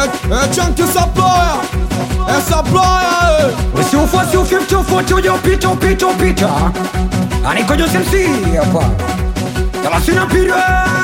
Chunky supplier, supplier. Usiufuasi ufuati ujopita upita. Aniko Jose MC hapa. Talasina pira.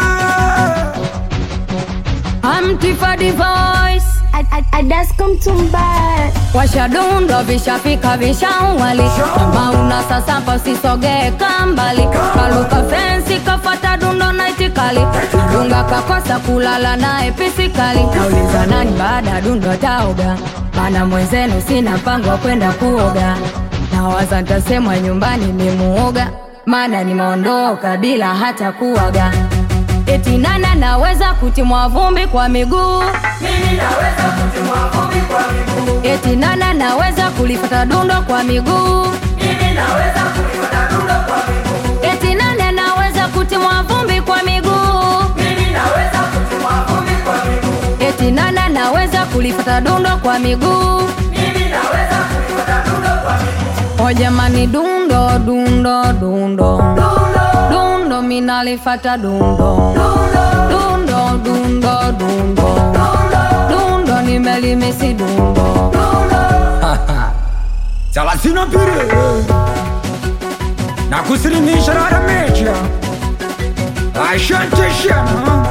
I'm Tiffany voice. I just come to buy. Washa dundo vishafika vishawali. Kama una sasa pa usisogee kambali. Kaluka fensi kafata dundo na itikali. Dunga kakosa kulala nae pisikali. Nauliza nani baada dundo taoga. Mana mwenzenu sina mpango wa kwenda kuoga. Nawaza ntasemwa nyumbani nimuoga. Mana nimeondoka bila hata kuaga. Eti nana naweza kutimwa vumbi kwa miguu. Mimi naweza kutimwa vumbi kwa miguu. Eti nana naweza kulifata dundo kwa miguu. Mimi naweza kulifata dundo kwa miguu. Eti nana naweza kutimwa vumbi kwa miguu. Mimi naweza kutimwa vumbi kwa miguu. Eti nana naweza kulifata dundo kwa miguu. Mimi naweza kulifata dundo kwa miguu. O jamani dundo dundo dundo. Dundo minalifata dundo. Dundo dundo dundo. Dundo nimelimisi dundo. Talasina pira. Na kusilimisha rara mecha. Ashante shama.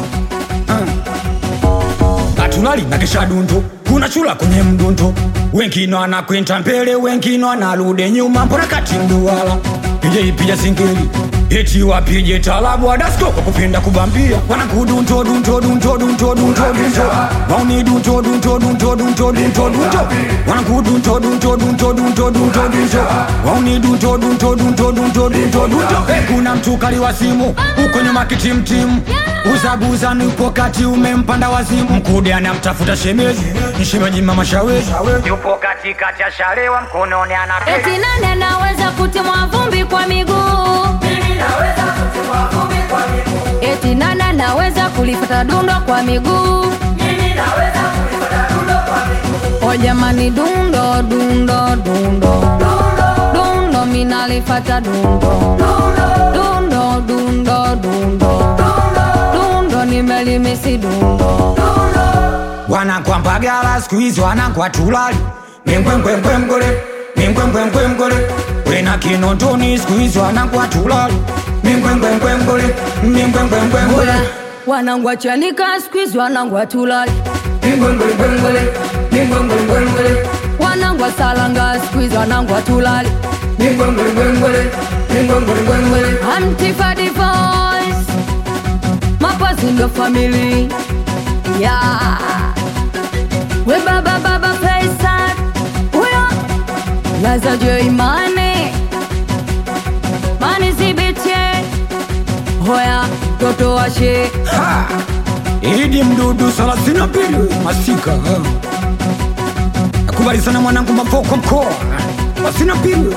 Atulali na kisha dundo. Kuna chula kwenye mdundo. Wengine wanakwenda mbele, wengine wanarudi nyuma. Mbona kati mduwala pija singeli. Eti wapije talabu adasko kwa kupenda kubambia. Wanakudunto dunto dunto dunto dunto dunto. Wauni dunto dunto dunto dunto dunto dunto. Wanakudunto dunto dunto dunto dunto dunto. Wauni dunto dunto dunto dunto dunto dunto. Kuna mtu kali wa simu uko nyuma kitimtimu. Uzabuza nupo kati umempanda wazimu. Mkude anamtafuta shemeji. Shemeji mama shawezi. Yupo katikati ya shalewa mkononi anapesa. Eti nane naweza kutimwa vumbi kwa miguu. Mimi naweza kutimwa vumbi kwa miguu. Eti nana naweza kulifata dundo kwa miguu. Mimi naweza kulifata dundo kwa miguu. O jamani dundo dundo dundo. Dundo minalifata dundo. Dundo dundo dundo. Dundo nimelimisi dundo. Wanakwa mpagala squeeze wanakwa tulali. Mingwengwengwe mgole. Mingwengwengwe mgole. Wena kinondoni squeeze wanakwa tulali. Mingwengwengwe mgole. Mingwengwengwe mgole. Wanangwa chanika squeeze wanangwa tulali. Mingwengwengwe mgole. Mingwengwengwe mgole. Wanangwa salanga squeeze wanangwa tulali. Mingwengwengwe mgole. Mingwengwengwe mgole. I'm Tiffany voice. Mapazi ndo family. Yeah. We baba pesa. Uyo Laza jo imane. Mani zibitie. Hoya toto washe. Ha! Idi mdudu salasina pili masika. Nakubali sana mwanangu mafoko mkoa. Masina pili.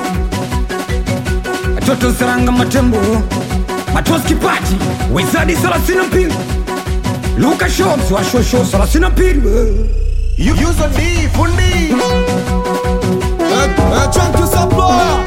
Toto saranga matembo. Matoski pati. Wizadi salasina pili. Luka Shops wa shosho salasina pili. Use a D, full D. Chunky supplier.